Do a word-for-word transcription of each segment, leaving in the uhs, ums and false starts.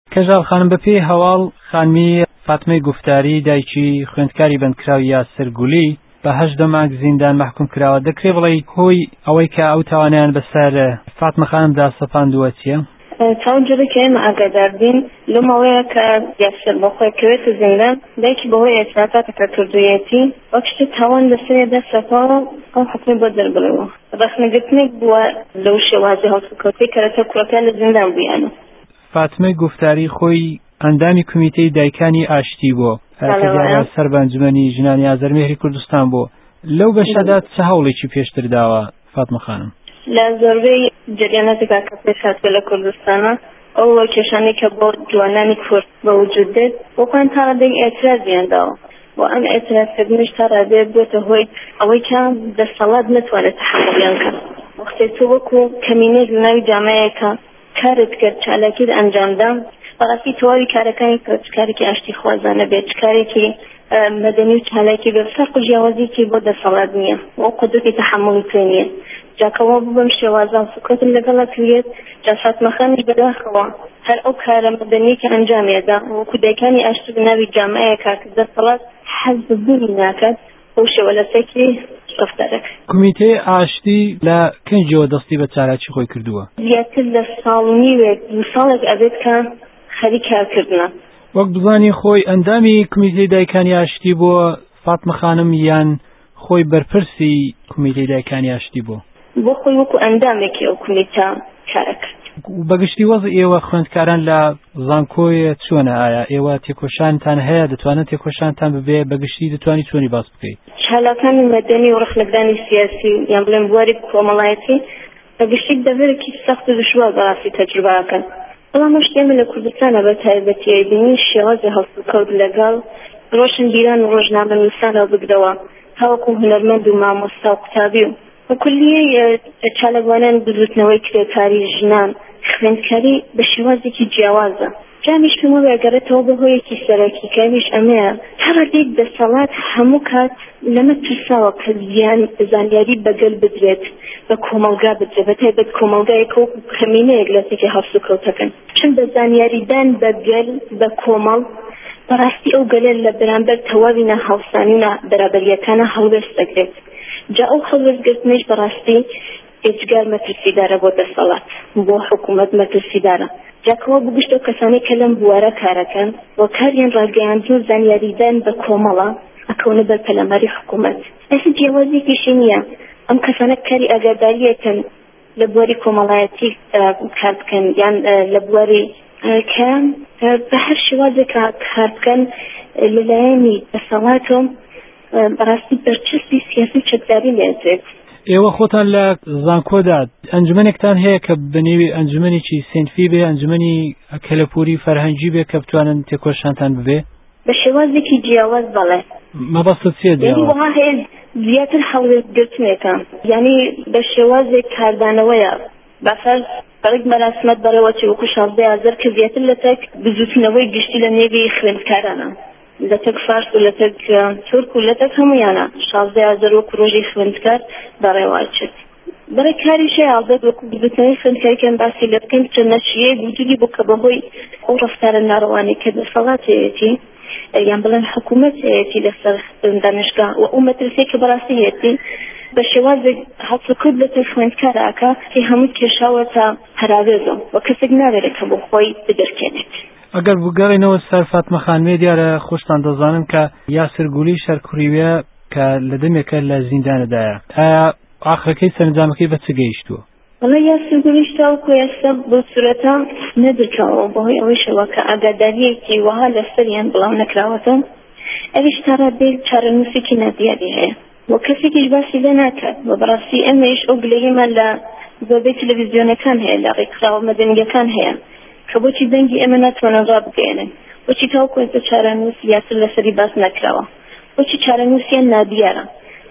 کەژاڵ خانم بەپێی هەواڵ خانمی فاتمەی گوفتاری دایکی خوێندکاری بەندکراوی یاسر گولی بە هەژدە مانگ زیندان محکوم کراوە. دەکرێت بڵێ هۆی ئەوەی کە ئەو تاوانیان بەسەر فاتمە خانمدا سەپاندووە چییە؟ چاو جوری که ما ئاگادار بین لەو ماوەیە کە یاسر بەخۆی کەوێتە زیندان دایکی بەهۆی ئێسرافاتی کە کردوویەتی وەک شتی تاوان لەسەرێدا سەپاوە ئەو حکمی بۆ دەربڕەوە. ڕەخنەگرتنێک بووە لەو شێوازی هەڵسوکەوتەی کەرەتە کوڕەکان لە زیندان بوویانە. فاتمەی گوفتاری خۆی ئەندامی کمیتەی دایکانی ئاشتی بووە کە سەر بە ئەنجومەنی ژنانی ئازەرمێری کوردستان بووە. لەو بەشەدا چه هەوڵێکی پێشتر داوە فاتمە خانم؟ لە زۆربەی جریاناتێکا کە پێش هاتووە لە کوردستانە ئەو کێشانەی کە بۆ جوانانی کورد بە وجود دێت بۆکان تا ڕادێک ئێترازیان داوە و ئەم ئێترازکردنش تا ڕادێت بۆتە هۆی ئەوەی کە دەسەڵات نتوانێت تەحمڵیان کات. وەختێ تۆ وەکو کەمینەیەک لە ناوی جامەیەکە کارت کرد چالاکیت ئەنجامدا بەڕاستی تەواوی کارەکانی کرد کارێکی ئاشتی خوازانە بێت کارێکی مەدەنی و چالاکی بێت فەرق و جیاوازیی بۆ دەسەڵات نییە و قودرەتی تەحمڵی پێ نییە. جاکەوە ببم شێوازان سوکەتم لەگەڵا توێت جا فاتمە خانمش بەداخەوە هەر ئەو کارە مەدەنی کە ئەنجامێدا وەکو دایکانی ئاشتی بناوی جامەیەکە کە دەسەڵات حەز بوونی ناکات ئەو شێوە لەسەکی ڕەفتارەکە. کمیتەی ئاشتی لە کەنجەوە دەستی بە چالاکی خۆی کردووە؟ زیاتر لە ساڵ و نیوێک دوو ساڵێک ئەبێت کە خەریک کارکردنە. وەک بزانی خۆی ئەندامی کمیتەی دایکانی ئاشتی بووە فاتمە خانم یان خۆی بەرپرسی کمیتەی دایکانی ئاشتی بووە؟ بۆ خۆی وەکو ئەندامێکی ئەو کمیتە کارەکە. بەگشتی وەزع ئێوە خوێندکاران لە زانکۆیە چۆنە؟ ئایا ئێوە تێکۆشانتان هەیە؟ دەتوانن تێکۆشانتان ببێ؟ بەگشتی دەتوانی چۆنی باس بکەیت؟ چالاکانی مەدەنی و ڕەخنەگرانی سیاسی یان بڵێن بواری کۆمەڵایەتی بەگشتی دەبێتێکی سەخت و دژوار بەڕاستی تەجروبەکەن. بەڵام ئەو شتێمە لە کوردستانە بە تایبەتی بینی شێوازی هەڵسوکەوت لەگەڵ ڕۆشنبیران و ڕۆژنامەنووسانەوە بگرەوە هەوەکو هونەرمەند و مامۆستا و قوتابی و وەکلیە چالەوانان بزوتنەوەی کرێکاری ژنان خوێندکاری بە شێوازێکی جیاوازە. جامیش پێمە وێگەڕێتەوە بەهۆیەکی سەرەکی کامیش ئەمەیە تا ڕادێک دەسەڵات هەموو کات لەمە ترساوە کە زیان زانیاری بەگەل بدرێت بە کۆمەلگا بدرێت بە تایبەت کۆمەلگایەک و کەمینەیەک لەسێکی هەڵسوکەوتەکەن چون بە زانیاریدان بەگەل بە کۆمەڵ بەڕاستی ئەو گەلە لە بەرامبەر تەواوی نەهاوسانی و بەرابەریەکانە هەڵوێست دەکرێت. جا ئەو هەڵوێستگرتنش بەڕاستی ئێجگار مەترسیدارە بۆ دەسەڵات بۆ حکوومەت مەترسیدارە. جاکەوە بگشتە و کەسانی کە لەم بوارە کارەکەن و کاریان ڕاگەیاندن و زانیاریدان بە کۆمەڵە ئەکەونە بەر پەلەماری حکوومەت. ئەسی جیاوازێکیشی نییە ئەم کەسانە کاری ئاگاداریەکەن لە بواری کۆمەڵایەتی کار بکەن یان لە بواری کە بە هەر شێوازێک کار بکەن لەلایەنی دەسەڵاتۆ بەڕاستی بەرچسبی سیاسی چەکداری لێدرێت. ئێوە خۆتان لە زانکۆدا ئەنجومەنێکتان هەیە کە بەنێوی ئەنجومەنێکی سنفی بێ ئەنجومەنی کەلەپوری فەرهەنگی بێ کە بتوانن تێکۆشانتان ببێ؟ بە شێوازێکی جیاواز بەڵێ. مەبەستت چییە جیاواز؟ وها هەیە زیاتر هەڵوێستگرتنێکە یعنی بە شێوازێک کاردانەوەیە بەفەرز بەڕێک مەراسمەت بەڕێوەچی وەکو شازدەی ئازەر کە زیاتر لە تەک بزوتنەوەی گشتی لە نێوی خوێندکارانە لە تەک فارس و لە تەک تورک و لە تەک هەمویانە شازدەی ئازەر وەکو ڕۆژی خوێندکار بەڕێوەچێت. بەڕێ کاریشی ئازاد وەکو بزوتنەوەی خوێندکاریکەن باسی لە بکەن کە نەچیەیە وجودی بوو کە بەهۆی ئەو ڕەفتارە ناڕەوانەی کە دەسەڵاتەیەتی یان بڵێن حکوومەتەیەتی لەسەر دانشگاه و ئەو مەترسیە کە بەڕاستی هەیەتی بە شێوازێک هەڵسوکەوت لەسەر خوێندکارەکە کە هەموو کێشاوە تا هەراوێزە و کەسێک ناوێرێت کە بۆ خۆی بدەرکێنێت. ئەگەر بگەڕێنەوە سەر فاتمە خانمێ دیارە خۆشتان دەزانن کە یاسر گولی شەرکوڕیوە کە لە دەمێکە لە زیندانەدایە. ئایا ئاخرەکەی سەرنجامەکەی بە چ گەیشتووە؟ وڵا یاسر گولیش تاوەکو ئێستا بۆ سورەتە نەدرکاوە بەهۆی ئەوەیشەوە کە ئاگاداریەکی وەها لەسەریان بڵاو نەکراوەتە ئەویش تا ڕادێک چارەنووسێکی نادیاری هەیە و کەسێکیش باسی لێ ناکات و بەڕاستی ئەمەش ئەو گلەیەمان لە زۆربەی تەلەڤیزیۆنەکان هەیە لە ڕێکخراوە مەدەنیەکان هەیە کە بۆچی دەنگی ئێمە ناتوانن ڕابگەێنن بۆچی تاوەکو ئێستا چارەنووس یاسر لەسەری باس نەکراوە بۆچی چارەنووسیان نادیارە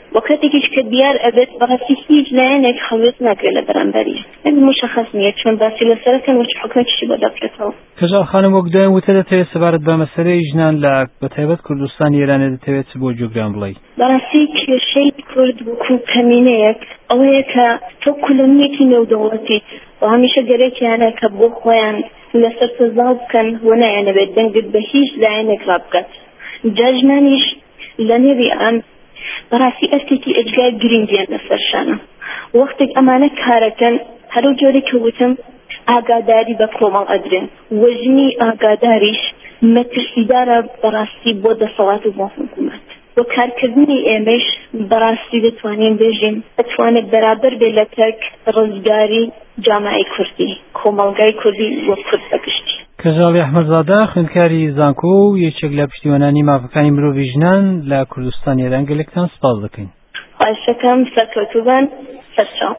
وەکاتێکیش کە دیار ئەبێت بەڕاستی هیچ لایەنێک هەڵوێت ناکرێت لە بەرامبەری مشخص نییە چۆن باسی لەسەرەکەن و چ حکومێکیشی بۆ دەبرێتەوە. کەژاڵ خانم وەک دوایین وتە دەتەوێت سەبارەت بە مەسەلەی ژنان لە بەتایبەت کوردستانی ئێرانە دەتەوێت بۆ جۆگران بڵێ؟ بەڕاستی کێشەی کورد وەکو کەمینەیەک ئەوەیە کە تۆ کولەمیەکی نێودەوڵەتیت و هەمیشە گەرێکیانە کە بۆ خۆیان لەسەر سەزا بکەن و نایەنەبێت دەنگت بە هیچ لایەنێک ڕابکات. جا ژنانیش لە نێوی ئەم بەڕاستی ئەستێکی ئەجگای گرنگیان لەسەرشانە. وەختێک ئەمانە کارەکەن هەرو جۆرێک کە وتم ئاگاداری بە کۆمەڵ ئەدرێن وەژنی ئاگاداریش مەترسیدارە بەڕاستی بۆ دەسەڵات و بۆ حکوومەت و کارکردنی ئێمەش بەڕاستی دەتوانین بێژین ئەتوانێت بەرابەر بێ لە تەک ڕزگاری جامعەی کوردی کۆمەڵگای کوردی وە کورد بەگشتی. کەژاڵی ئەحمەدزادە خوێندکاری زانکۆ و یەکێک لە پشتیوانانی مافەکانی مرۆڤی ژنان لە کوردستانی ئێران گەلێکتان سپاس دەکەین. خواهشەکەم سەرکەوتوو بن. سەرچاو.